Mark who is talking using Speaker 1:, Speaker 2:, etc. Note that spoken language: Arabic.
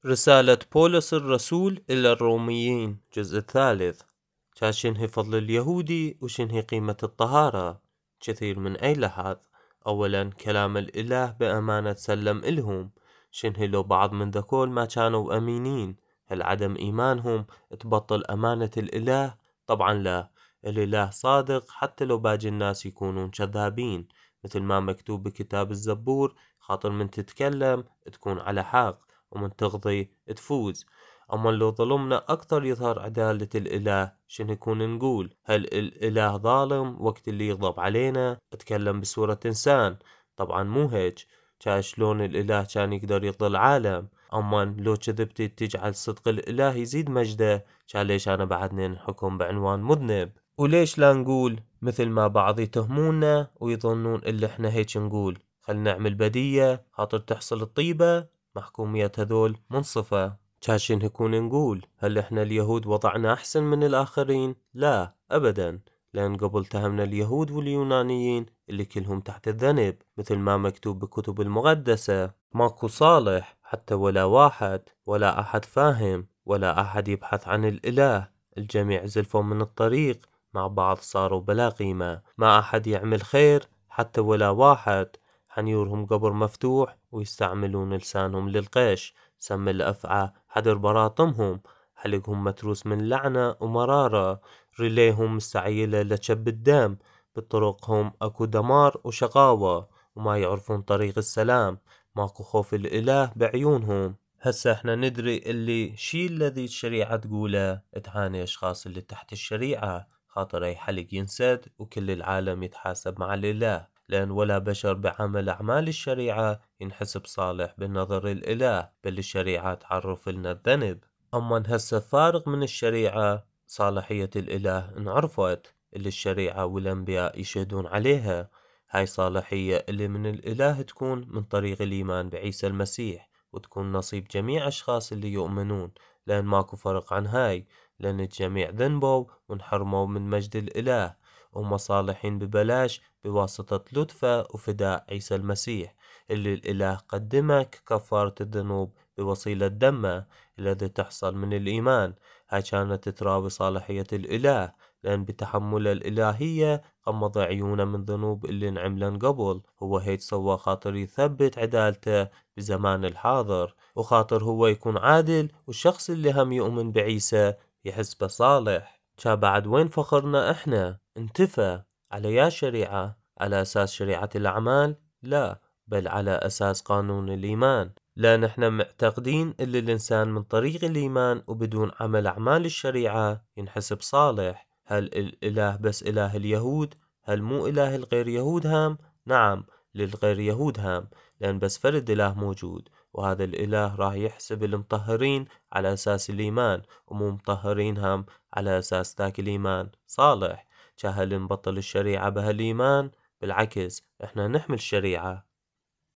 Speaker 1: رسالة بولس الرسول إلى الروميين جزء الثالث. شنهي فضل اليهودي وشنهي قيمة الطهارة. كثير من أي لحظ. أولا كلام الإله بأمانة سلم إلهم. شنهي لو بعض من ذكول ما كانوا أمينين، هل عدم إيمانهم تبطل أمانة الإله؟ طبعا لا، الإله صادق حتى لو باقي الناس يكونون كذابين، مثل ما مكتوب بكتاب الزبور: خاطر من تتكلم تكون على حق، ومن تغضي تفوز. أما لو ظلمنا أكتر يظهر عدالة الإله. شنو يكون نقول؟ هل الإله ظالم وقت اللي يغضب علينا اتكلم بصورة إنسان؟ طبعا مو هيك. شلون الإله كان يقدر يرضي العالم؟ أما لو كذبتي تجعل صدق الإله يزيد مجده، ليش أنا بعدني نحكم بعنوان مذنب؟ وليش لا نقول مثل ما بعض يتهمونا ويظنون اللي احنا هيك نقول؟ خل نعمل بدية خاطر تحصل الطيبة. محكومية هذول منصفة. كاشين هكون نقول هل احنا اليهود وضعنا أحسن من الآخرين؟ لا أبدا، لأن قبل تهمنا اليهود واليونانيين اللي كلهم تحت الذنب، مثل ما مكتوب بالكتب المقدسة: ماكو صالح حتى ولا واحد، ولا أحد فاهم، ولا أحد يبحث عن الإله. الجميع زلفوا من الطريق، مع بعض صاروا بلا قيمة. ما أحد يعمل خير حتى ولا واحد. حنيورهم قبر مفتوح ويستعملون لسانهم للقيش. سم الأفعى حدر براطمهم. حلقهم متروس من لعنة ومرارة. رليهم مستعيلة لشب الدم. بطرقهم أكو دمار وشقاوة، وما يعرفون طريق السلام. ماكو خوف الإله بعيونهم. هسه احنا ندري اللي شي الذي الشريعة تقوله تعاني أشخاص اللي تحت الشريعة، خاطر أي حلق ينسد وكل العالم يتحاسب مع الإله، لأن ولا بشر بعمل أعمال الشريعة ينحسب صالح بالنظر الإله، بل الشريعة تعرف لنا الذنب. أما هسه فارغ من الشريعة صالحية الإله انعرفت، اللي الشريعة والأنبياء يشهدون عليها. هاي صالحية اللي من الإله تكون من طريق الإيمان بعيسى المسيح، وتكون نصيب جميع أشخاص اللي يؤمنون، لأن ماكو فرق عن هاي، لأن الجميع ذنبوا وانحرموا من مجد الإله، وهم صالحين ببلاش بواسطة لطفه وفداء عيسى المسيح، اللي الإله قدمه ككفارة الذنوب بوصيلة دمه الذي تحصل من الإيمان. هاي كانت تراوي صالحية الإله، لأن بتحمل الإلهية غمض عيونه من ذنوب اللي انعملن قبل. هو هيك سوى خاطر يثبت عدالته بزمان الحاضر، وخاطر هو يكون عادل، والشخص اللي هم يؤمن بعيسى يحسبه صالح. بعد وين فخرنا احنا؟ انتفى على يا شريعة؟ على أساس شريعة الأعمال؟ لا، بل على أساس قانون الإيمان. لا، نحن معتقدين اللي الإنسان من طريق الإيمان وبدون عمل أعمال الشريعة ينحسب صالح. هل الإله بس إله اليهود؟ هل مو إله الغير يهود هم؟ نعم، للغير يهود هم، لأن بس فرد إله موجود، وهذا الإله راح يحسب المطهرين على أساس الإيمان، ومو مطهرين هم على أساس ذاك الإيمان صالح. هل نبطل الشريعة بهالإيمان؟ بالعكس، إحنا نحمل الشريعة.